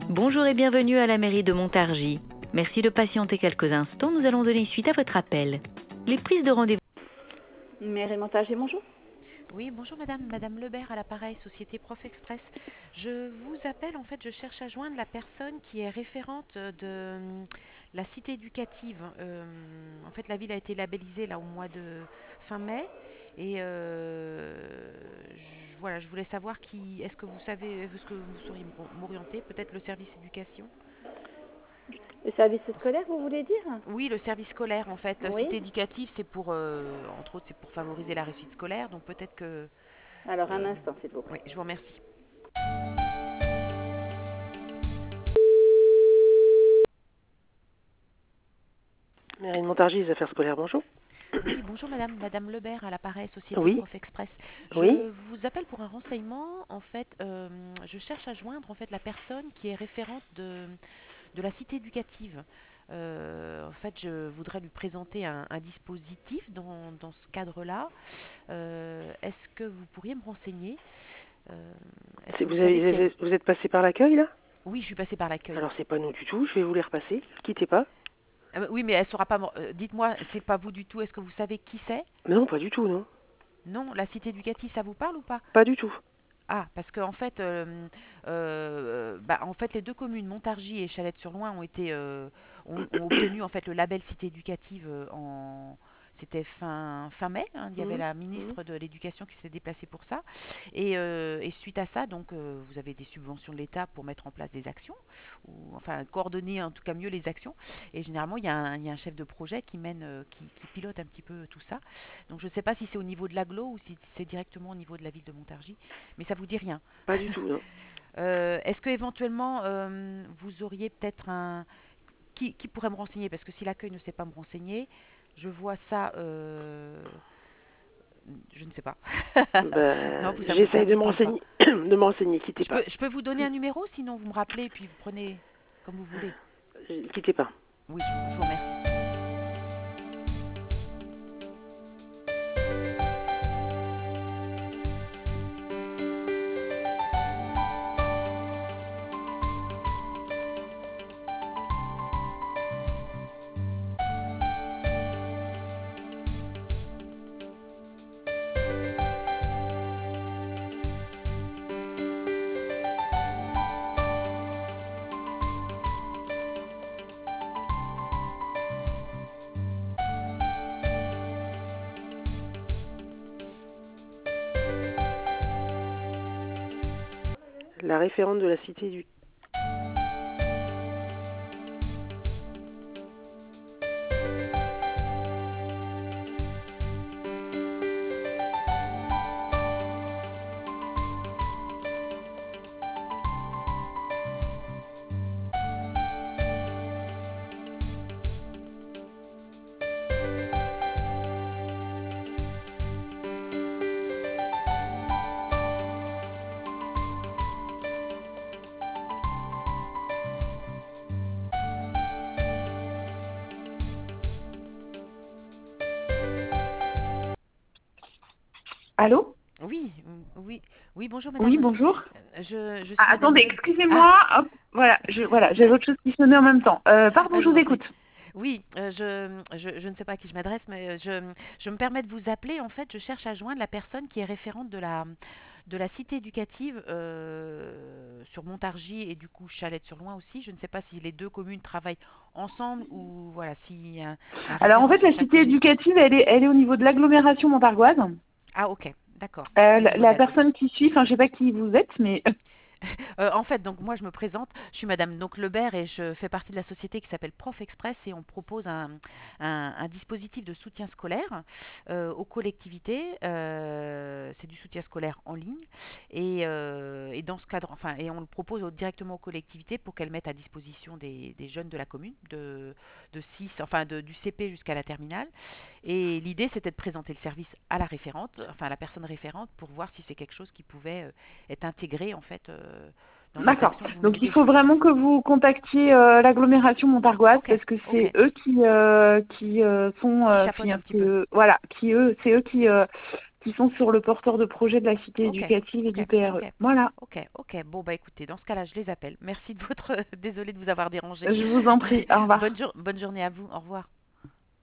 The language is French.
Bonjour et bienvenue à la mairie de Montargis. Merci de patienter quelques instants, nous allons donner suite à votre appel. Les prises de rendez-vous... Mairie Montargis, bonjour. Oui, bonjour madame Lebert à l'appareil Société Prof Express. Je vous appelle, en fait, je cherche à joindre la personne qui est référente de la cité éducative. En fait, la ville a été labellisée là au mois de fin mai et voilà, je voulais savoir est-ce que vous savez, est-ce que vous sauriez m'orienter, peut-être le service éducation? Le service scolaire, vous voulez dire? Oui, le service scolaire, en fait. Oui. Cité éducative, c'est pour, entre autres, c'est pour favoriser la réussite scolaire, donc peut-être que... Alors un euh, instant, s'il vous oui, plaît. je vous remercie. Mairie de Montargis, les affaires scolaires, bonjour. Oui, bonjour madame Lebert à l'appareil Société Oui, Prof Express. oui. Je vous appelle pour un renseignement. En fait, je cherche à joindre en fait la personne qui est référente de la cité éducative. En fait, je voudrais lui présenter un dispositif dans ce cadre-là. Est-ce que vous pourriez me renseigner? Euh, Est-ce que vous savez s'il y a... Vous êtes passé par l'accueil, là? Oui, je suis passée par l'accueil. Alors, c'est pas nous du tout, je vais vous les repasser. Quittez pas. Oui, mais elle saura pas. Dites-moi, c'est pas vous du tout. Est-ce que vous savez qui c'est? Non, pas du tout, non. Non, la cité éducative, ça vous parle ou pas? Pas du tout. Ah, parce qu'en fait, en fait, les deux communes, Montargis et Chalette-sur-Loing, ont obtenu en fait le label cité éducative c'était fin mai, hein. Il y avait Mhm, la mhm. ministre de l'Éducation qui s'est déplacée pour ça. Et suite à ça, donc, vous avez des subventions de l'État pour mettre en place des actions, ou enfin coordonner en tout cas mieux les actions. Et généralement, il y a un chef de projet qui mène, qui pilote un petit peu tout ça. Donc, je ne sais pas si c'est au niveau de l'agglo ou si c'est directement au niveau de la ville de Montargis, mais ça vous dit rien. Pas du tout, non. Est-ce que éventuellement vous auriez peut-être un qui pourrait me renseigner, parce que si l'accueil ne sait pas me renseigner, je vois ça, je ne sais pas. Non, Bah, ça j'essaye de vous parle pas. m'enseigner, de m'enseigner, quittez pas. Je peux vous donner un numéro, sinon vous me rappelez et puis vous prenez comme vous voulez. Quittez pas. Oui, je vous remercie. La référente de la cité du... Allô? Oui, oui, oui, bonjour Oui, madame. bonjour. Je Ah, suis madame attendez, Le... Ah, excusez-moi. Hop, voilà, j'avais autre chose qui sonnait en même temps. Pardon, ah, je je vous vous en prie. écoute. Oui, je ne sais pas à qui je m'adresse, mais je me permets de vous appeler. En fait, je cherche à joindre la personne qui est référente de la cité éducative sur Montargis et du coup Chalette-sur-Loing aussi. Je ne sais pas si les deux communes travaillent ensemble ou voilà, s'il y a un Alors, en référent fait, sur la chaque cité commune. éducative, elle est au niveau de l'agglomération montargoise. Ah, ok, d'accord. Au niveau de La l'agglo. personne qui suit, enfin, je sais pas qui vous êtes, mais En fait, donc moi je me présente, je suis Madame donc Lebert et je fais partie de la société qui s'appelle Prof Express et on propose un dispositif de soutien scolaire aux collectivités. C'est du soutien scolaire en ligne et dans ce cadre, enfin, et on le propose directement aux collectivités pour qu'elles mettent à disposition des jeunes de la commune de 6, enfin du CP jusqu'à la terminale. Et l'idée c'était de présenter le service à la référente, enfin à la personne référente pour voir si c'est quelque chose qui pouvait être intégré en fait dans les d'accord. actions que vous Donc, menez il faut déjà. vraiment que vous contactiez l'agglomération montargoise Ok, parce que ok. c'est eux qui sont, Qui chapeaute un petit peu. voilà, c'est eux qui sont sur le porteur de projet de la cité Ok, éducative et ok, du PRE. ok, Voilà, ok. Bon, bah écoutez, dans ce cas-là, je les appelle. Merci de votre... Désolée de vous avoir dérangé. je vous en prie, au revoir. Bonne journée à vous. Au revoir.